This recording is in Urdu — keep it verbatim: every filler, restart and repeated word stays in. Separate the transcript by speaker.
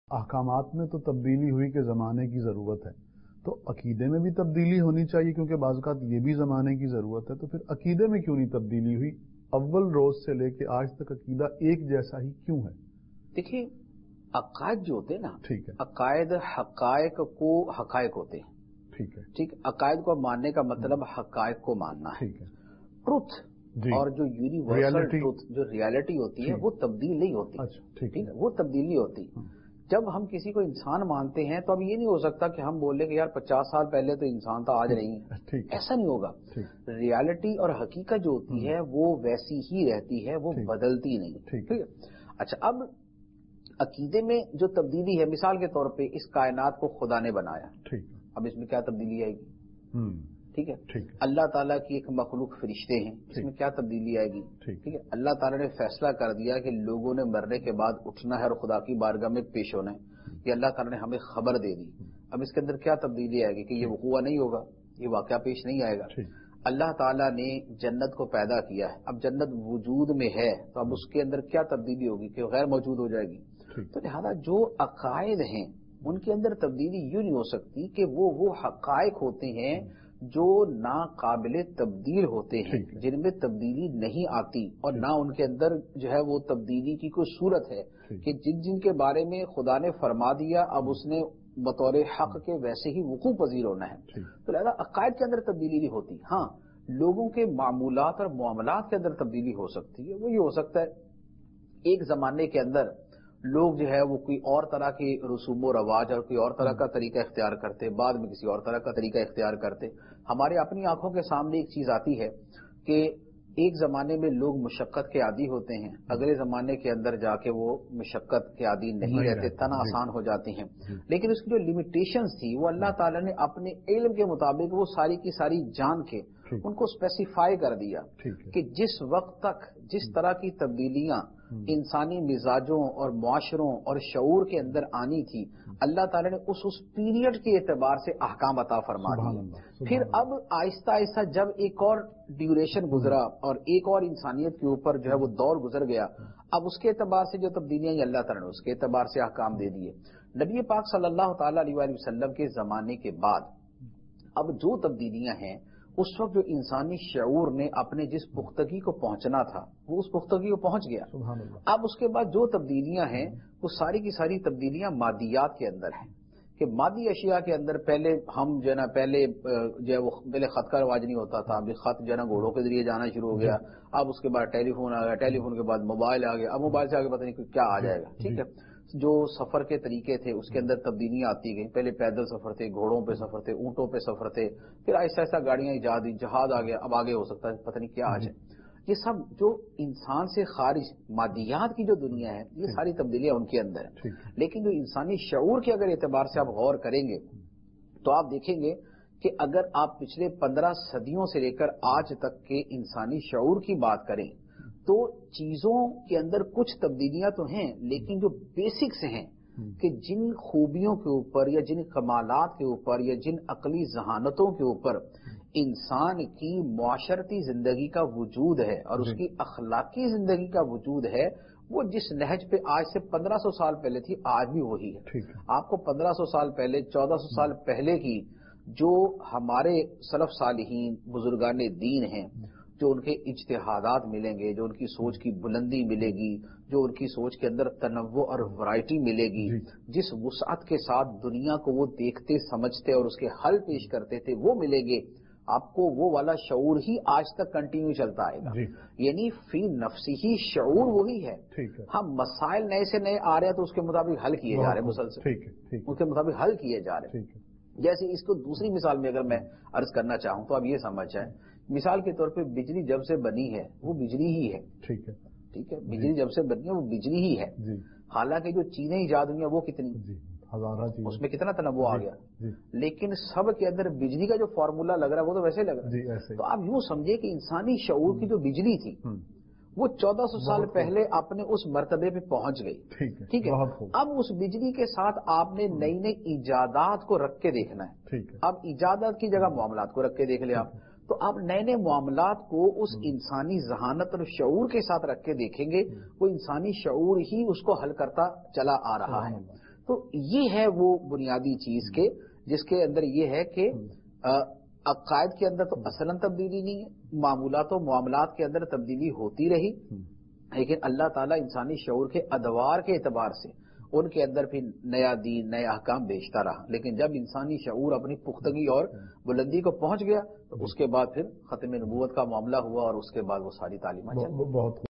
Speaker 1: احکامات میں تو تبدیلی ہوئی کہ زمانے کی ضرورت ہے، تو عقیدے میں بھی تبدیلی ہونی چاہیے کیونکہ بعض اوقات یہ بھی زمانے کی ضرورت ہے، تو پھر عقیدے میں کیوں نہیں تبدیلی ہوئی؟ اول روز سے لے کے آج تک عقیدہ ایک جیسا ہی کیوں ہے؟
Speaker 2: دیکھیے عقائد جو ہوتے ہیں نا،
Speaker 1: ٹھیک ہے،
Speaker 2: عقائد حقائق کو حقائق ہوتے ہیں،
Speaker 1: ٹھیک ہے،
Speaker 2: ٹھیک، عقائد کو ماننے کا مطلب حقائق کو ماننا ہے،
Speaker 1: ٹھیک ہے،
Speaker 2: ٹروتھ
Speaker 1: جی،
Speaker 2: اور جو یونیورسل
Speaker 1: ریالٹی،
Speaker 2: ٹروتھ جو ریالٹی ہوتی ہے وہ تبدیل نہیں ہوتی،
Speaker 1: اچھا ٹھیک
Speaker 2: ٹھیک
Speaker 1: ہے،
Speaker 2: ہے، وہ تبدیل نہیں ہوتی۔ جب ہم کسی کو انسان مانتے ہیں تو اب یہ نہیں ہو سکتا کہ ہم بولیں کہ یار پچاس سال پہلے تو انسان تھا آج نہیں ہے،
Speaker 1: ٹھیک ہے،
Speaker 2: ایسا نہیں ہوگا۔
Speaker 1: ٹھیک،
Speaker 2: ریالٹی اور حقیقت جو ہوتی ہے وہ ویسی ہی رہتی ہے، وہ
Speaker 1: ٹھیک،
Speaker 2: بدلتی نہیں،
Speaker 1: ٹھیک
Speaker 2: ٹھیک ہے۔ اچھا، اب عقیدے میں جو تبدیلی ہے، مثال کے طور پہ اس کائنات کو خدا نے بنایا،
Speaker 1: ٹھیک ہے،
Speaker 2: اب اس میں کیا تبدیلی آئے گی؟
Speaker 1: ہم،
Speaker 2: ٹھیک ہے،
Speaker 1: ٹھیک ہے،
Speaker 2: اللہ تعالیٰ کی ایک مخلوق فرشتے ہیں، اس
Speaker 1: ٹھیک،
Speaker 2: میں کیا تبدیلی آئے گی؟
Speaker 1: ٹھیک،
Speaker 2: ٹھیک ہے، اللہ تعالیٰ نے فیصلہ کر دیا کہ لوگوں نے مرنے کے بعد اٹھنا ہے اور خدا کی بارگاہ میں پیش ہونا ہے، یہ اللہ تعالیٰ نے ہمیں خبر دے دی۔ اب اس کے اندر کیا تبدیلی آئے گی کہ یہ وقوع نہیں ہوگا، یہ واقعہ پیش نہیں آئے گا۔
Speaker 1: ٹھیک،
Speaker 2: اللہ تعالیٰ نے جنت کو پیدا کیا ہے، اب جنت وجود میں ہے تو اب اس کے اندر کیا تبدیلی ہوگی کہ غیر موجود ہو جائے گی۔
Speaker 1: ٹھیک،
Speaker 2: تو لہذا جو عقائد ہیں ان کے اندر تبدیلی یوں نہیں ہو سکتی کہ وہ وہ حقائق ہوتے ہیں جو ناقابل تبدیل ہوتے ہیں،
Speaker 1: ٹھیک ہے،
Speaker 2: جن میں تبدیلی نہیں آتی، اور
Speaker 1: ٹھیک،
Speaker 2: نہ ان کے اندر جو ہے وہ تبدیلی کی کوئی صورت ہے
Speaker 1: ٹھیک،
Speaker 2: کہ جن جن کے بارے میں خدا نے فرما دیا اب اس نے بطور حق کے ویسے ہی وقوع پذیر ہونا ہے۔
Speaker 1: ٹھیک،
Speaker 2: تو لہذا عقائد کے اندر تبدیلی نہیں ہوتی، ہاں لوگوں کے معمولات اور معاملات کے اندر تبدیلی ہو سکتی ہے۔ وہ یہ ہو سکتا ہے ایک زمانے کے اندر لوگ جو ہے وہ کوئی اور طرح کے رسوم و رواج اور کوئی اور طرح کا طریقہ اختیار کرتے، بعد میں کسی اور طرح کا طریقہ اختیار کرتے۔ ہمارے اپنی آنکھوں کے سامنے ایک چیز آتی ہے کہ ایک زمانے میں لوگ مشقت کے عادی ہوتے ہیں، اگلے زمانے کے اندر جا کے وہ مشقت کے عادی نہیں رہتے، تن آسان ہو جاتے ہیں۔ لیکن اس کی جو لمیٹیشنز تھی وہ اللہ تعالیٰ نے اپنے علم کے مطابق وہ ساری کی ساری جان کے ان کو اسپیسیفائی کر دیا کہ جس وقت تک جس طرح کی تبدیلیاں انسانی مزاجوں اور معاشروں اور شعور کے اندر آنی تھی، اللہ تعالیٰ نے اس اس پیریڈ کے اعتبار سے احکام عطا فرما دیے۔ پھر اب آہستہ آہستہ جب ایک اور ڈیوریشن گزرا اور ایک اور انسانیت کے اوپر جو ہے وہ دور گزر گیا، اب اس کے اعتبار سے جو تبدیلیاں اللہ تعالیٰ نے اس کے اعتبار سے احکام دے دیے۔ نبی پاک صلی اللہ تعالیٰ علیہ وآلہ وسلم کے زمانے کے بعد اب جو تبدیلیاں ہیں، اس وقت جو انسانی شعور نے اپنے جس پختگی کو پہنچنا تھا وہ اس پختگی کو پہنچ گیا۔ اب اس کے بعد جو تبدیلیاں ہیں وہ ساری کی ساری تبدیلیاں مادیات کے اندر ہیں کہ مادی اشیاء کے اندر پہلے ہم جو ہے نا پہلے جو ہے وہ پہلے خط کا رواج نہیں ہوتا تھا، ابھی خط جو ہے نا گھوڑوں کے ذریعے جانا شروع ہو گیا، اب اس کے بعد ٹیلی فون آ گیا، ٹیلی فون کے بعد موبائل آ گیا، اب موبائل سے آگے پتہ نہیں کیا آ جائے گا، ٹھیک ہے۔ جو سفر کے طریقے تھے اس کے اندر تبدیلیاں آتی گئیں، پہلے پیدل سفر تھے، گھوڑوں پہ سفر تھے، اونٹوں پہ سفر تھے، پھر آہستہ آہستہ گاڑیاں ایجاد ہوئی، جہاز آ گیا، اب آگے ہو سکتا ہے پتہ نہیں کیا آ جائے۔ یہ سب جو انسان سے خارج مادیات کی جو دنیا ہے یہ ساری تبدیلیاں ان کے اندر ہیں، لیکن جو انسانی شعور کے اگر اعتبار سے آپ غور کریں گے تو آپ دیکھیں گے کہ اگر آپ پچھلے پندرہ صدیوں سے لے کر آج تک کے انسانی شعور کی بات کریں تو چیزوں کے اندر کچھ تبدیلیاں تو ہیں، لیکن جو بیسکس ہیں کہ جن خوبیوں کے اوپر یا جن کمالات کے اوپر یا جن عقلی ذہانتوں کے اوپر انسان کی معاشرتی زندگی کا وجود ہے اور اس کی اخلاقی زندگی کا وجود ہے، وہ جس نہج پہ آج سے پندرہ سو سال پہلے تھی آج بھی وہی ہے۔ آپ کو پندرہ سو سال پہلے، چودہ سو سال پہلے کی جو ہمارے سلف صالحین بزرگان دین ہیں، جو ان کے اجتہادات ملیں گے، جو ان کی سوچ کی بلندی ملے گی، جو ان کی سوچ کے اندر تنوع اور ورائٹی ملے گی، جس وسعت کے ساتھ دنیا کو وہ دیکھتے سمجھتے اور اس کے حل پیش کرتے تھے وہ ملے گے، آپ کو وہ والا شعور ہی آج تک کنٹینیو چلتا آئے گا۔ یعنی فی نفسی ہی شعور وہی ہے، ہم مسائل نئے سے نئے آ رہے ہیں تو اس کے مطابق حل کیے جا رہے ہیں، مسلسل اس کے مطابق حل کیے جا رہے ہیں۔ جیسے اس کو دوسری مثال میں اگر میں عرض کرنا چاہوں تو آپ یہ سمجھ جائیں، مثال کے طور پہ بجلی جب سے بنی ہے وہ بجلی ہی ہے، ٹھیک ہے ٹھیک ہے بجلی جب سے بنی ہے وہ بجلی ہی ہے، حالانکہ جو چیزیں ایجاد ہوئی ہیں وہ کتنی، اس میں کتنا تنوع آ گیا، لیکن سب کے اندر بجلی کا جو فارمولا لگ رہا ہے وہ تو ویسے لگ رہا ہے۔ تو آپ یوں سمجھے کہ انسانی شعور کی جو بجلی تھی وہ چودہ سو سال پہلے اپنے اس مرتبے پہ پہنچ گئی، ٹھیک ہے۔ اب اس بجلی کے ساتھ آپ نے نئی نئی ایجادات کو رکھ کے دیکھنا ہے، اب ایجادات کی جگہ معاملات کو رکھ کے دیکھ لیں آپ، تو آپ نئے نئے معاملات کو اس انسانی ذہانت اور شعور کے ساتھ رکھ کے دیکھیں گے، وہ انسانی شعور ہی اس کو حل کرتا چلا آ رہا ہے۔ تو یہ ہے وہ بنیادی چیز کے جس کے اندر یہ ہے کہ عقائد کے اندر تو اصلاً تبدیلی نہیں ہے، معمولات و معاملات کے اندر تبدیلی ہوتی رہی، لیکن اللہ تعالیٰ انسانی شعور کے ادوار کے اعتبار سے ان کے اندر پھر نیا دین نئے احکام بیچتا رہا، لیکن جب انسانی شعور اپنی پختگی اور بلندی کو پہنچ گیا تو اس کے بعد پھر ختم نبوت کا معاملہ ہوا اور اس کے بعد وہ ساری تعلیمات چل گئی۔